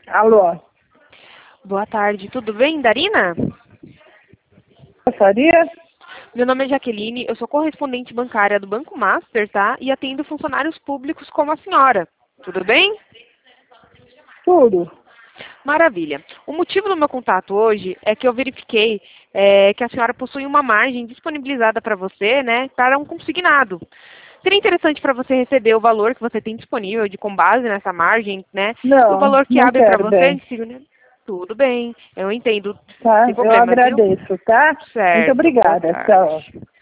Alô, Boa tarde, tudo bem, Darina? gostaria? Meu nome é Jaqueline, eu sou correspondente bancária do Banco Master, tá? E atendo funcionários públicos como a senhora. Tudo bem? Tudo. Maravilha. O motivo do meu contato hoje é que eu verifiquei que a senhora possui uma margem disponibilizada para você, né, para um consignado. Seria interessante para você receber o valor que você tem disponível com base nessa margem, né? E o Não, valor que não abre para quero você, bem, tudo bem, eu entendo, tá? sem Eu problemas, viu? agradeço, tá? Muito Certo, boa obrigada, tchau. tarde.